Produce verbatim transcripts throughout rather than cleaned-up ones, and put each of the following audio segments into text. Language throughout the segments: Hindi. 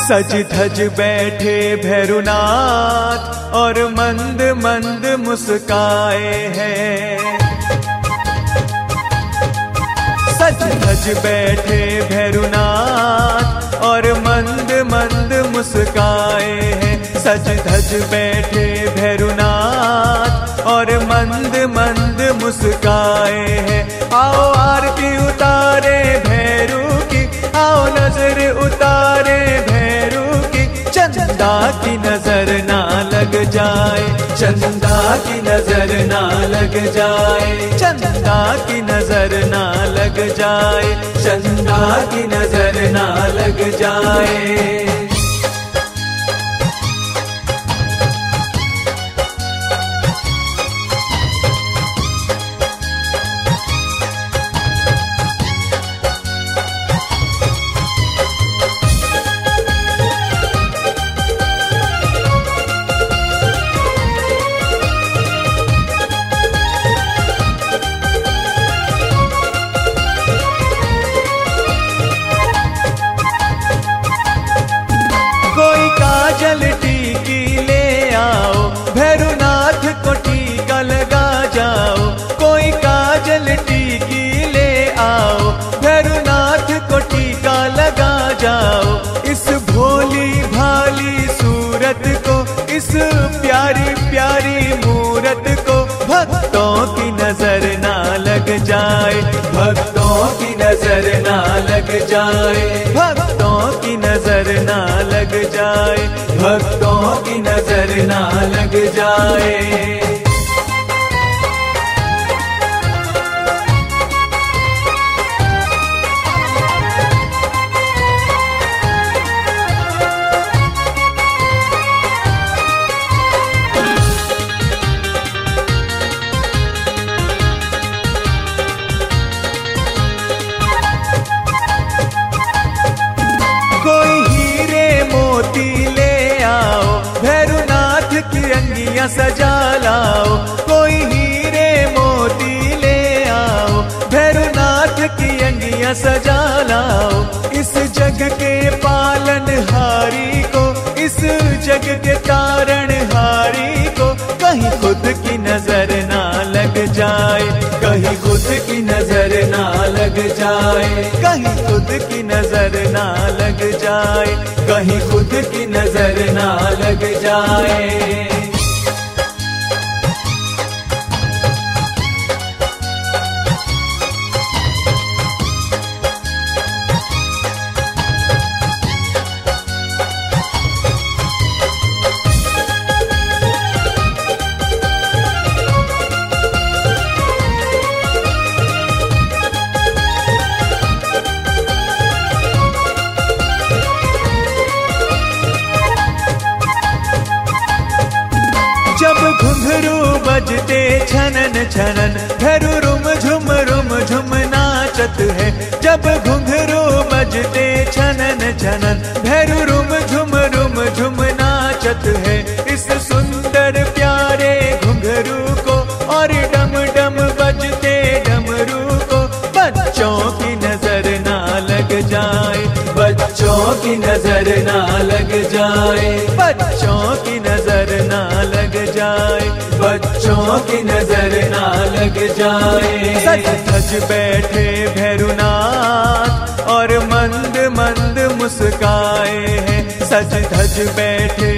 सज धज बैठे भैरुनाथ और मंद मंद मुस्काए हैं। सज धज बैठे भैरुनाथ और मंद मंद मुस्काए हैं। सज धज बैठे भैरुनाथ और मंद मंद मुस्काए हैं। आओ आरती उतारे भैरू की, आओ नजर उतारे भैरू की। चंदा की नजर ना लग जाए, चंदा की नजर ना लग जाए, चंदा की नजर ना लग जाए, चंदा की नजर ना लग जाए। काजल टीकी ले आओ, भैरुनाथ को टीका लगा जाओ। कोई काजल टीकी ले आओ, भैरुनाथ को टीका लगा जाओ। इस भोली भाली सूरत को, इस प्यारी प्यारी मूरत को भक्तों की नजर ना लग जाए, भक्तों की नजर ना लग जाए, भक्तों की नजर ना लग जाए, भक्तों की नजर ना लग जाए। अंगियां सजा लाओ, कोई हीरे मोती ले आओ, भैरुनाथ की अंगियां सजा लाओ। इस जग के पालनहारी को, इस जग के तारणहारी को कहीं खुद की नजर ना लग जाए, कहीं खुद की नजर ना लग जाए, कहीं खुद की नजर ना लग जाए, कहीं खुद की नजर ना लग जाए। जब घुंघरू बजते छनन छनन, भैरू रुम झुम रुम झुम नाचत है। जब घुंघरू बजते छनन छनन, भैरू रुम झुम रुम झुम नाचत है। इस सुंदर प्यारे घुंघरू को और डम डम बजते डमरू को बच्चों की नजर ना लग जाए, बच्चों की नजर ना लग जाए, बच्चों की नजर ना लग जाए, बच्चों की नजर ना लग जाए। सज धज बैठे भैरुनाथ और मंद मंद मुस्काए हैं। सज धज बैठे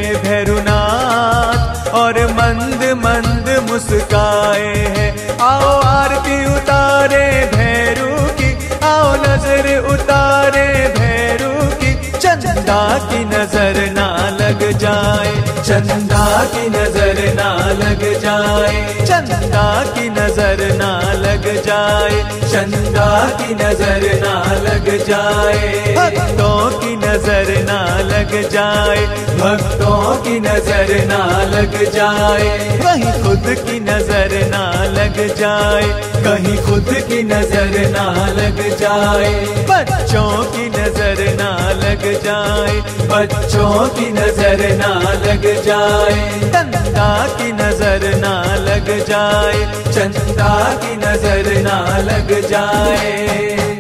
भैरुनाथ और मंद मंद मुस्काए हैं। आओ आरती उतारे भैरू की, आओ नजर उतारे भैरू की। चंदा की नजर ना लग जाए, चंदा की नजर ना लग जाए, चंदा की नजर ना लग जाए, चंदा की नजर ना लग जाए। भक्तों की नजर ना लग जाए, भक्तों की नजर ना लग जाए, कहीं खुद की नजर ना लग जाए, कहीं खुद की नजर ना लग जाए। बच्चों की नजर ना लग जाए, बच्चों की नजर ना लग जाए, चंदा की नजर ना लग जाए, चंदा की नजर ना लग जाए।